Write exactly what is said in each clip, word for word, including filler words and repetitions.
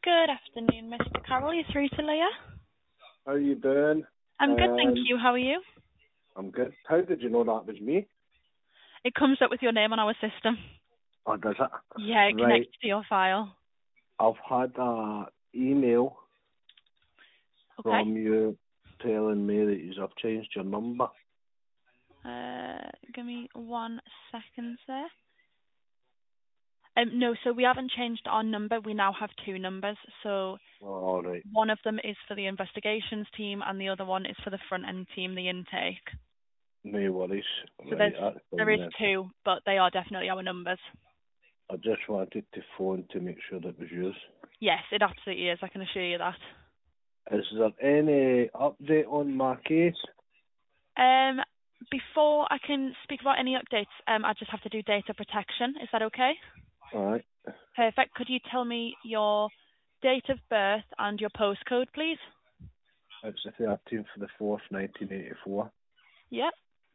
Good afternoon, Mister Carroll. You're through to Leah. How are you doing? I'm good, thank Um, you. How are you? I'm good. How did you know that was me? It comes up with your name on our system. Oh, does it? Yeah, it Right. connects to your file. I've had an email Okay. from you telling me that you have changed your number. Uh, give me one second there. Um, no, so we haven't changed our number. We now have two numbers. So Oh, all right. one of them is for the investigations team, and the other one is for the front end team, the intake. No worries. So Right, there's that's there fine is then. two, but they are definitely our numbers. I just wanted to phone to make sure that was yours. Yes, it absolutely is. I can assure you that. Is there any update on my case? Um, before I can speak about any updates, um, I just have to do data protection. Is that okay? All right. Perfect. Could you tell me your date of birth and your postcode, please? It's the thirteenth of the fourth, nineteen eighty-four. Yep.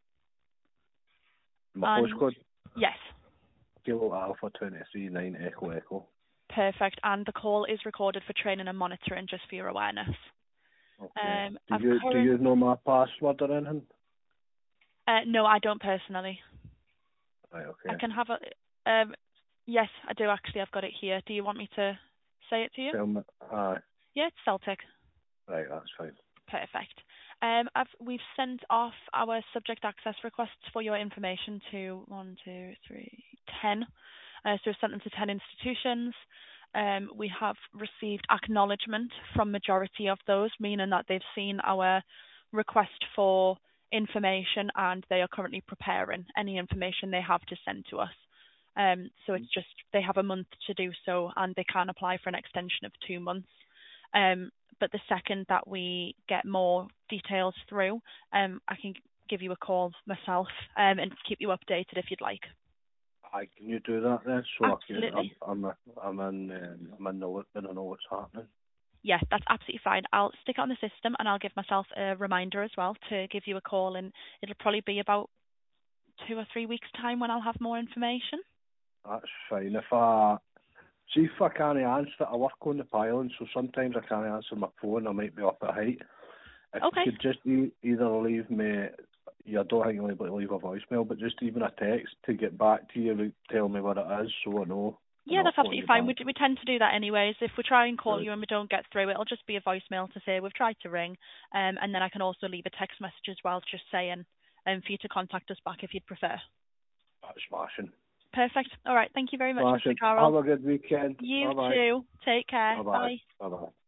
My And postcode, yes, Kilo Alpha twenty-three nine Echo Echo. perfect. And the call is recorded for training and monitoring, just for your awareness. Okay. Um, Do I've you do current. you know my password or anything? Uh, no, I don't personally. Right. I Okay. can have a. Um, yes, I do actually. I've got it here. Do you want me to say it to you? Tell me. Aye. Yeah, it's Celtic. Right. That's fine. Perfect. Um, I've, we've sent off our subject access requests for your information to one, two, three, ten. Uh, so we've sent them to ten institutions. Um, we have received acknowledgement from majority of those, meaning that they've seen our request for information and they are currently preparing any information they have to send to us. Um, so it's just they have a month to do so and they can apply for an extension of two months. Um, but the second that we get more details through, um, I can give you a call myself um, and keep you updated if you'd like. Aye. Can you do that then? So I can. I'm. Absolutely. I'm. a- I'm in. Um, I'm in the loop and I know what's happening. Yeah, that's absolutely fine. I'll stick it on the system and I'll give myself a reminder as well to give you a call, and it'll probably be about two or three weeks' time when I'll have more information. That's fine. If I see if I can't answer, I work on the pylon, so sometimes I can't answer my phone. I might be up at height. If you Okay. could just e- either leave me. You don't think you'll be able to leave a voicemail, but just even a text to get back to you, like, tell me what it is, so I know, and Yeah, I'll that's phone absolutely you fine. back. We, d- we tend to do that anyways. If we try and call Right. you and we don't get through, it'll just be a voicemail to say we've tried to ring, um, and then I can also leave a text message as well, just saying um, for you to contact us back if you'd prefer. That's smashing. Perfect. All right. Thank you very much, Mister Smashing. Have Carroll. a good weekend. You Bye bye. too. Take care. Bye bye. Bye. Bye bye.